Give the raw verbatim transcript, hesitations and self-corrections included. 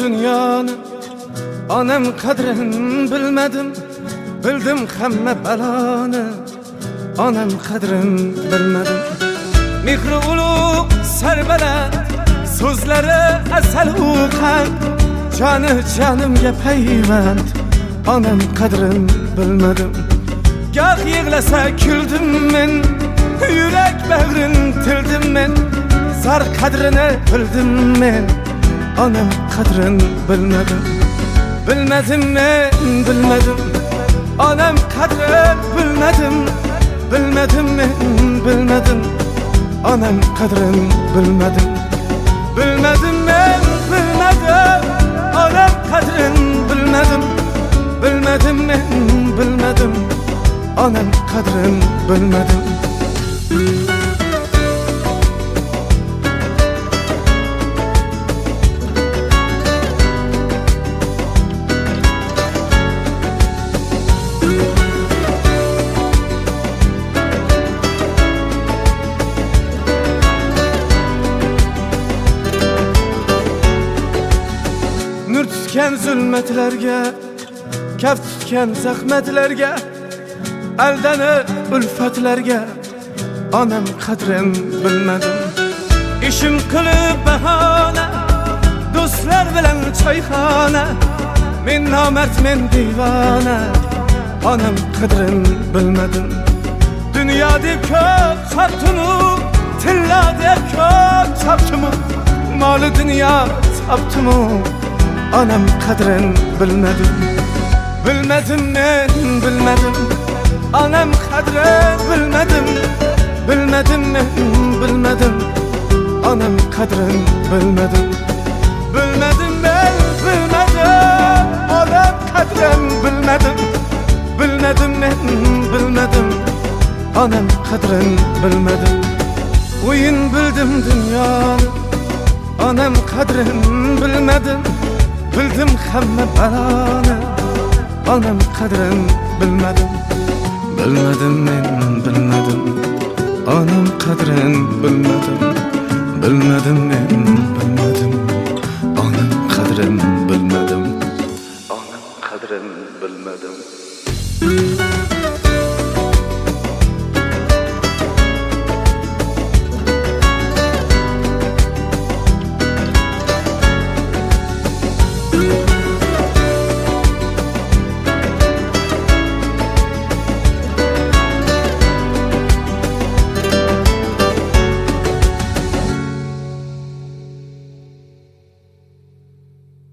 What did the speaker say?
dünyoni, onam qadrin bilmadim. Bildim hamma baloni, onam qadrin bilmadim. Mehri ulug' sarbaland, so'zlari asal uqan, joni jonimga payvand, onam qadrin bilmadim. Goh yig'lasa kuldim men, yurak bag'rin tildim men, zar qadrini bildim men, onam qadrin bilmadim. Bilmadim men, bilmadim, onam qadrin bilmadim. Bilmadim men, bilmadim, onam qadrin bilmadim. Bilmadim men, bilmadim, onam qadrin bilmadim. Bilmadim men, bilmadim, onam qadrin bilmadim. Nur tutgan zulmatlarga, kaf tutgan zahmatlarga, aldanib ulfatlarga, onam qadrin bilmadim. Ishim qilib bahona, do'stlar bilan choyxona, men nomard men divona, onam qadrin bilmadim. Dunyo deb ko'p chopdim-u, tilla deb ko'p chopdim-u, moli dunyo topdim-u, onam qadrin bilmadim. Bilmadim men, bilmadim, onam qadrin bilmadim. Bilmadim men, bilmadim, onam qadrin bilmadim. Bilmadim men, bilmadim, onam qadrin bilmadim. Bilmadim men, bilmadim, onam qadrin bilmadim. O'yin bildim dunyoni, onam qadrin bilmadim. Bildim hamma baloni, onam qadrin bilmadim. Bilmadim men, bilmadim, onam qadrin bilmadim. Bilmadim men,